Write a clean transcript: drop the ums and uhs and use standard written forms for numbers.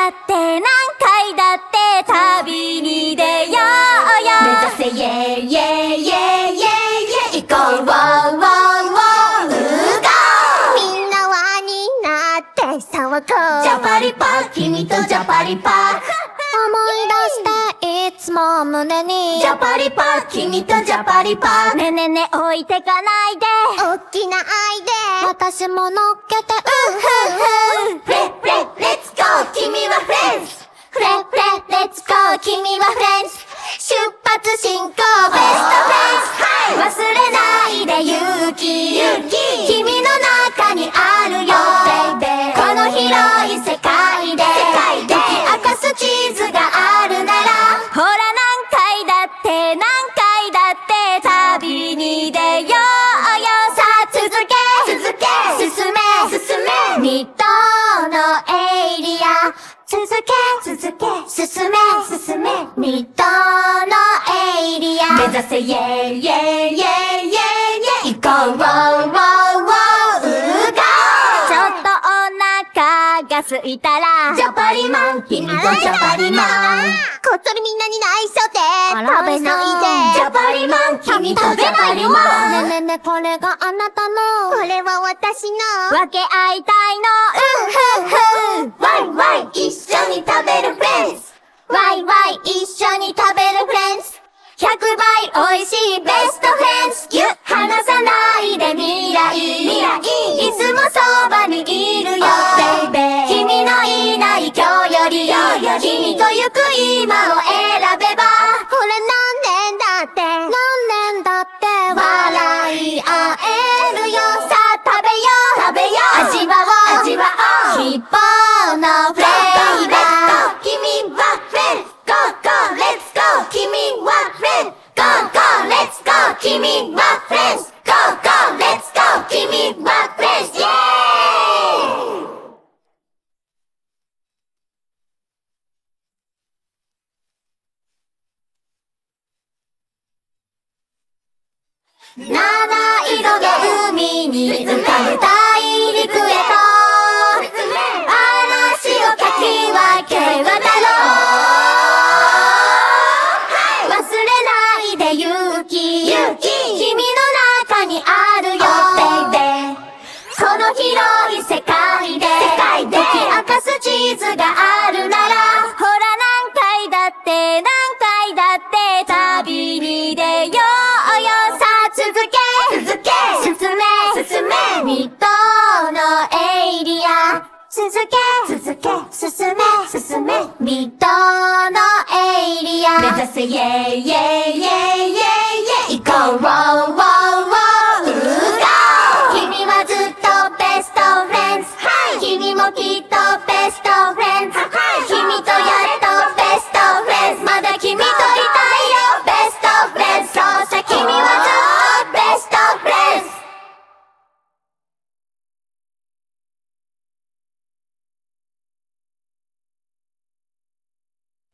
だって何回だって旅に出ようよ。目指せイェイイェイイェイイェイイェイ行こうウォーウォーウォーみんな輪になって騒ごう。 ジャパリパ君とジャパリパ思い出していつも胸にジャパリパ君とジャパリパねねね置いてかないで大きな愛で私も乗っけてフレフレレッツゴー君はフレンズフレフレレッツゴー君はフレンズ出発進行ベストフレンズ忘れないで勇気君の中にあるよこの広い世界で解き明かす地図があるならほら何回だって何回だって旅に出ようよさあ続け進めミッドのエリア続け進めミッドのエリア目指せイェイイェイイェイイェイイェイ行こうウォーウォーウォーちょっとお腹が空いたらジャパリマン君とジャパリマンこっそりみんなに内緒で食べないでジャパリマン君とジャパリマンねねねこれがあなたのこれは私の分け合いたいのワイワイ一緒に食べるフレンズワイワイ一緒に食べるフレンズ100倍美味しいベストフレンズギュッ離さないで未来いつもそばにいるよ君のいない今日より君と行く今を選べばこれ何年だって笑い合えるよさあ食べよう味わおう希望のフレーバー君はフレンズ Go go let's go 君はフレンズ Go go let's go 君はフレンズ Go go let's go 君はフレンズイエーイ七色が海に浮かぶ大陸へと嵐をかき分け渡ろう忘れないで勇気君の中にあるよこの広い世界で解き明かす地図があるならほら何回だって何回だって旅に出ようよさあ続け進めミッドのエリア続け進めミッドのエリア目指せイェイイェイイェイイェイイェイ行こうウォーウォーウォー君はずっとベストフレンズ君もきっと